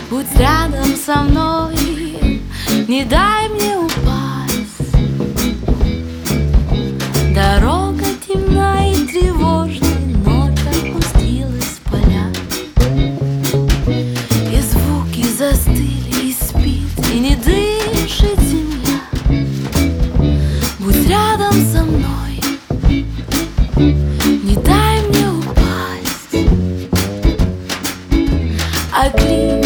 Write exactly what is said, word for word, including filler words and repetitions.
Будь рядом со мной, не дай мне упасть. Дорога темна и тревожная, ночь опустилась в поля, и звуки застыли, и спит, и не дышит земля. Будь рядом со мной, не дай мне упасть. А крик